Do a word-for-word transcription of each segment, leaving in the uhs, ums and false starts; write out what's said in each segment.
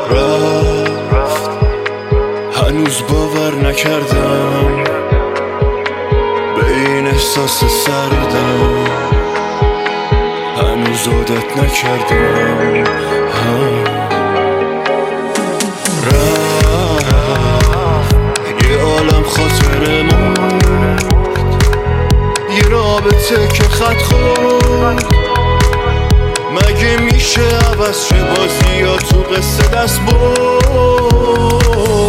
رفت هنوز باور نکردم به این احساس سردم، هنوز عادت نکردم. رفت یه عالم خاطره مرد، یه رابطه که خط خورد. مگه میشه عوض شه بازی یا تو قصه دست برد؟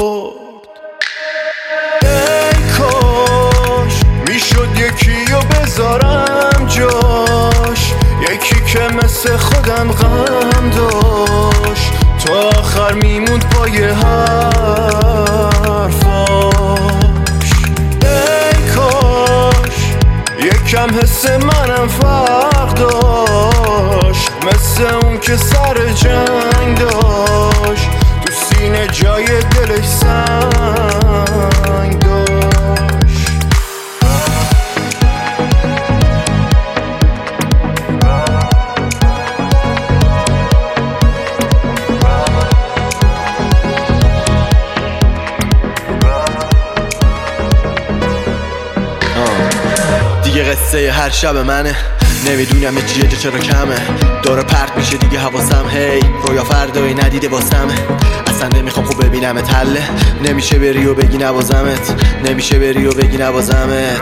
ای کاش میشد یکی رو بذارم جاش، یکی که مثل خودم غم داشت، تا آخر میموند پای حرفاش. ای کاش یکم حس منم فرق داشت، مثل اون که سر جنگ داشت، تو سینه جای دلش سنگ داشت. دیگه قصه هر شب منه، نمیدونم چیه چه چرا کمه، داره پرت میشه دیگه حواسم، هی رویا فردایی ندیده واسمه. اصلا نمیخوام خوب ببینم تله، نمیشه بری و بگی نوازمت، نمیشه بری و بگی نوازمت.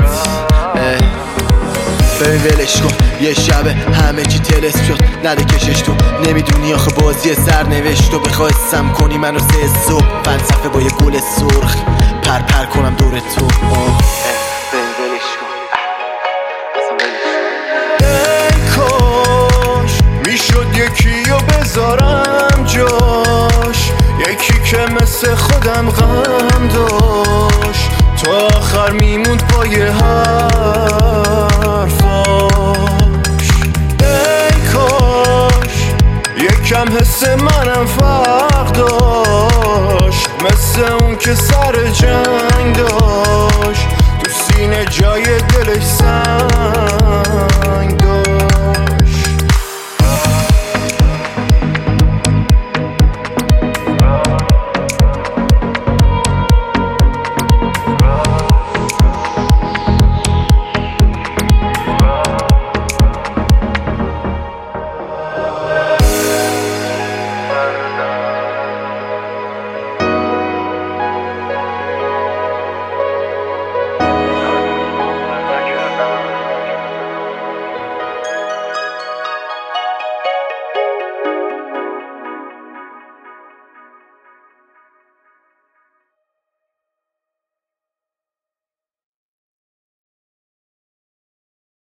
ببین ولش کن یه شبه همه چی تلس شد، نده کشش تو، نمیدونی آخه بازی سر نوشت. و بخواستم کنی منو سه صبح فلسفه با یه گل سرخ پر پر کنم دور تو. یکی رو بذارم جاش، یکی که مثل خودم غم داشت، تا آخر میموند پای حرفاش. ای کاش یکم حس منم فرق داشت، مثل اون که سر جنگ داشت، تو سینه جای دلش سنگ داشت.